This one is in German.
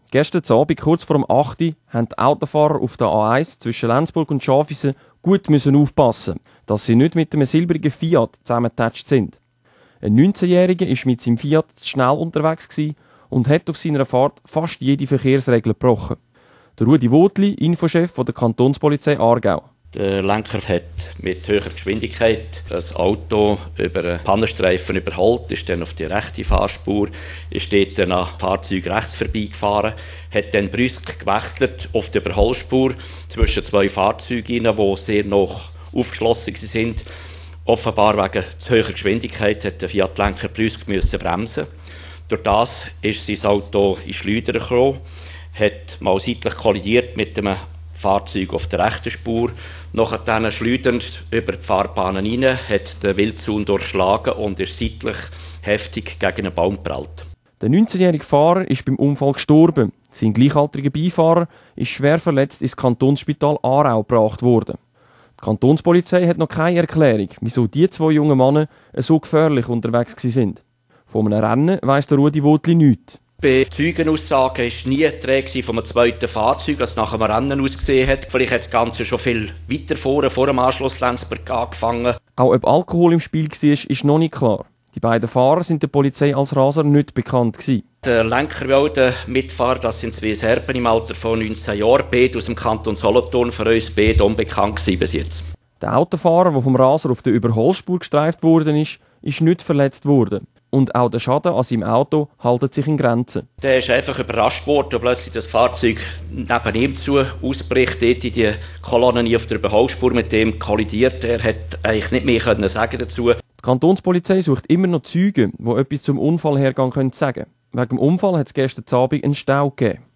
Gestern Abend, kurz vor dem 8 Uhr, haben die Autofahrer auf der A1 zwischen Lenzburg und Schafhausen gut aufpassen, dass sie nicht mit einem silbrigen Fiat zusammengetatscht sind. Ein 19-Jähriger war mit seinem Fiat zu schnell unterwegs und hat auf seiner Fahrt fast jede Verkehrsregel gebrochen. Der Rudi Wotli, Infochef der Kantonspolizei Aargau. Der Lenker hat mit höherer Geschwindigkeit ein Auto über einen Pannenstreifen überholt, ist dann auf die rechte Fahrspur, ist dort an Fahrzeug rechts vorbeigefahren, hat dann brüsk gewechselt auf die Überholspur zwischen zwei Fahrzeugen, die sehr noch aufgeschlossen sind. Offenbar wegen zu hoher Geschwindigkeit hat der Fiat-Lenker brüsk bremsen. Durch das ist sein Auto in Schleudern gekommen, hat mal seitlich kollidiert mit einem Fahrzeug auf der rechten Spur, nachher schleudernd über die Fahrbahnen rein, hat den Wildzaun durchschlagen und ist seitlich heftig gegen einen Baum geprallt. Der 19-jährige Fahrer ist beim Unfall gestorben. Sein gleichaltriger Beifahrer ist schwer verletzt ins Kantonsspital Aarau gebracht worden. Die Kantonspolizei hat noch keine Erklärung, wieso die zwei jungen Männer so gefährlich unterwegs sind. Von einem Rennen weiss der Rudi Wotli nichts. Bei Zeugenaussagen war nie die Rede von einem zweiten Fahrzeug, das nach einem Rennen ausgesehen hat. Vielleicht hat das Ganze schon viel weiter vor dem Anschluss Lenzburg angefangen. Auch ob Alkohol im Spiel war, ist noch nicht klar. Die beiden Fahrer sind der Polizei als Raser nicht bekannt gewesen. Der Lenker wie auch der Mitfahrer, das sind zwei Serben im Alter von 19 Jahren, beide aus dem Kanton Solothurn, für uns beide unbekannt gewesen bis jetzt. Der Autofahrer, der vom Raser auf der Überholspur gestreift worden ist nicht verletzt worden. Und auch der Schaden an seinem Auto hält sich in Grenzen. Der ist einfach überrascht worden und plötzlich das Fahrzeug neben ihm zu ausbricht, dort in die Kolonne auf der Überholspur mit dem kollidiert. Er hat eigentlich nicht mehr sagen dazu. Die Kantonspolizei sucht immer noch Zeugen, die etwas zum Unfallhergang sagen können. Wegen dem Unfall hat es gestern Abend einen Stau gegeben.